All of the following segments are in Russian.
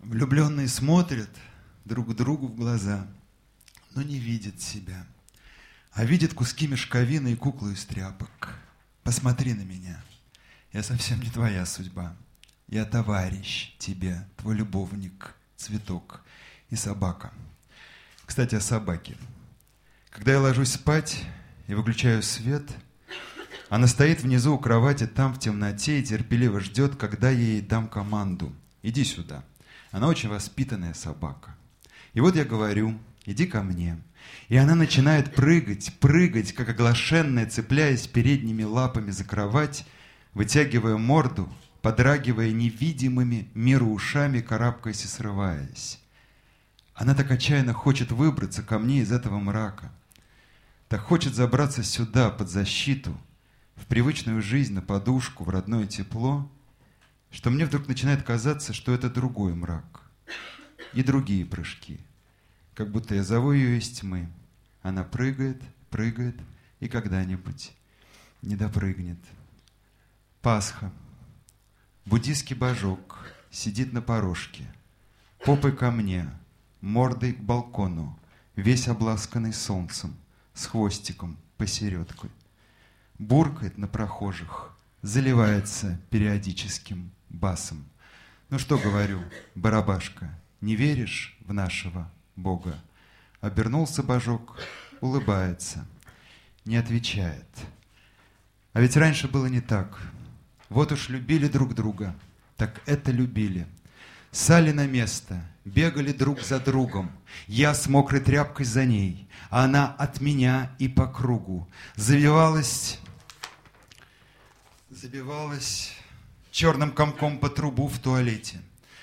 Влюбленные смотрят друг другу в глаза, но не видят себя, а видят куски мешковины и куклу из тряпок. Посмотри на меня, я совсем не твоя судьба. Я товарищ тебе, твой любовник, цветок и собака. Кстати, о собаке. Когда я ложусь спать и выключаю свет, она стоит внизу у кровати, там в темноте, и терпеливо ждет, когда я ей дам команду. Иди сюда. Она очень воспитанная собака. И вот я говорю, иди ко мне. И она начинает прыгать, как оглашенная, цепляясь передними лапами за кровать, вытягивая морду, подрагивая невидимыми миру ушами, карабкаясь и срываясь. Она так отчаянно хочет выбраться ко мне из этого мрака. Так хочет забраться сюда, под защиту, в привычную жизнь, на подушку, в родное тепло, что мне вдруг начинает казаться, что это другой мрак и другие прыжки. Как будто я зову ее из тьмы. Она прыгает и когда-нибудь не допрыгнет. Пасха. Буддийский божок сидит на порожке, попой ко мне, мордой к балкону, весь обласканный солнцем, с хвостиком посередку. Буркает на прохожих, заливается периодическим басом. Ну что говорю, барабашка, не веришь в нашего Бога? Обернулся божок, улыбается, не отвечает. А ведь раньше было не так. Вот уж любили друг друга, так это любили. Сали на место, бегали друг за другом. Я с мокрой тряпкой за ней, а она от меня и по кругу. Забивалась черным комком по трубу в туалете.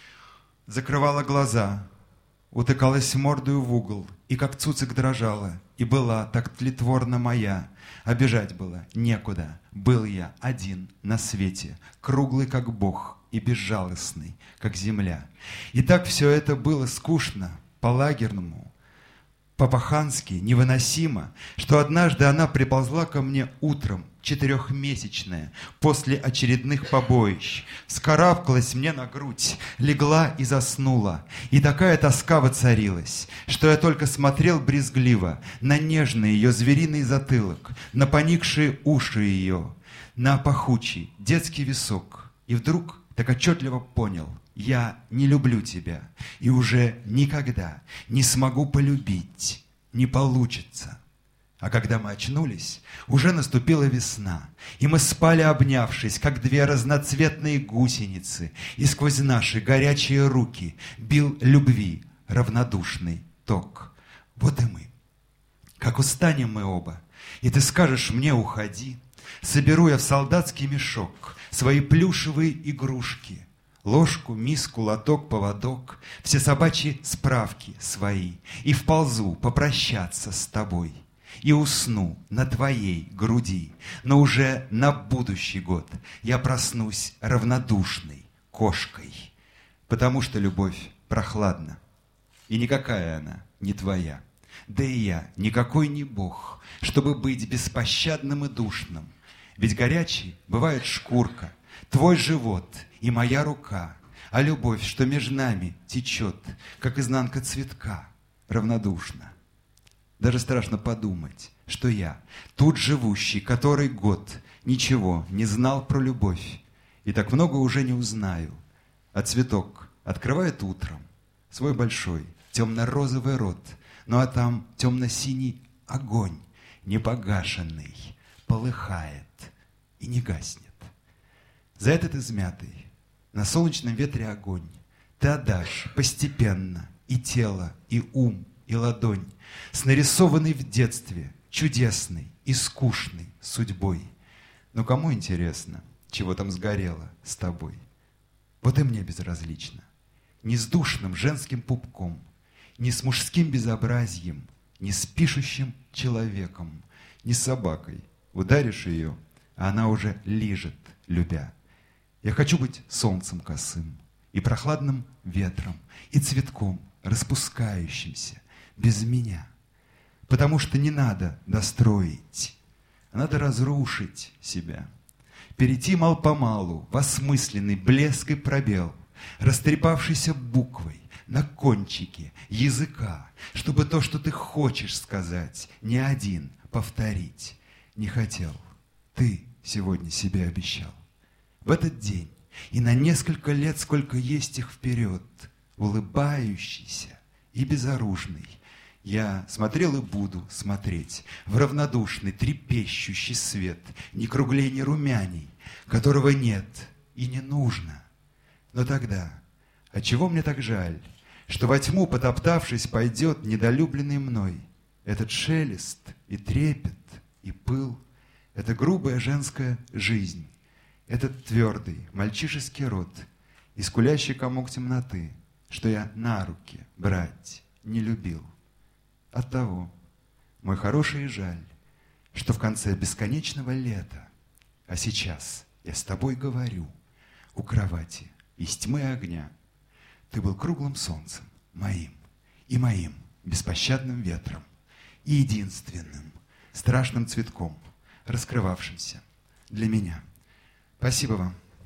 Закрывала глаза, утыкалась мордою в угол, и как цуцик дрожала, и была так тлетворно моя. А бежать было некуда, был я один на свете, круглый как Бог и безжалостный, как земля. И так все это было скучно, по-лагерному, по-пахански, невыносимо, что однажды она приползла ко мне утром, 4-месячная, после очередных побоищ, вскарабкалась мне на грудь, легла и заснула. И такая тоска воцарилась, что я только смотрел брезгливо на нежный ее звериный затылок, на поникшие уши ее, на пахучий детский висок. И вдруг так отчетливо понял: я не люблю тебя и уже никогда не смогу полюбить, не получится. А когда мы очнулись, уже наступила весна, и мы спали, обнявшись, как две разноцветные гусеницы, и сквозь наши горячие руки бил любви равнодушный ток. Вот и мы. Как устанем мы оба, и ты скажешь мне: уходи, соберу я в солдатский мешок свои плюшевые игрушки, ложку, миску, лоток, поводок, все собачьи справки свои, и вползу попрощаться с тобой. И усну на твоей груди, но уже на будущий год я проснусь равнодушной кошкой, потому что любовь прохладна, и никакая она не твоя. Да и я никакой не Бог, чтобы быть беспощадным и душным. Ведь горячей бывает шкурка, твой живот и моя рука, а любовь, что между нами течет, как изнанка цветка, равнодушна. Даже страшно подумать, что я, тут живущий, который год ничего не знал про любовь, и так много уже не узнаю. А цветок открывает утром свой большой темно-розовый рот, ну а там темно-синий огонь, непогашенный, полыхает и не гаснет. За этот измятый на солнечном ветре огонь ты отдашь постепенно и тело, и ум, и ладонь, с нарисованной в детстве чудесной и скучной судьбой. Но кому интересно, чего там сгорело с тобой? Вот и мне безразлично. Ни с душным женским пупком, ни с мужским безобразием, ни с пишущим человеком, ни с собакой. Ударишь ее, а она уже лижет, любя. Я хочу быть солнцем косым, и прохладным ветром, и цветком распускающимся, без меня. Потому что не надо достроить, а надо разрушить себя. Перейти мал-помалу в осмысленный блеск и пробел, растрепавшейся буквой на кончике языка, чтобы то, что ты хочешь сказать, не один повторить не хотел. Ты сегодня себе обещал. В этот день и на несколько лет, сколько есть их вперед, улыбающийся и безоружный, я смотрел и буду смотреть в равнодушный, трепещущий свет, ни круглей, ни румяней, которого нет и не нужно. Но тогда, отчего мне так жаль, что во тьму, потоптавшись, пойдет недолюбленный мной этот шелест и трепет и пыл, эта грубая женская жизнь, этот твердый мальчишеский рот и скулящий комок темноты, что я на руки брать не любил. Оттого, мой хороший, жаль, что в конце бесконечного лета, а сейчас я с тобой говорю, у кровати из тьмы огня, ты был круглым солнцем моим и моим беспощадным ветром и единственным страшным цветком, раскрывавшимся для меня. Спасибо вам.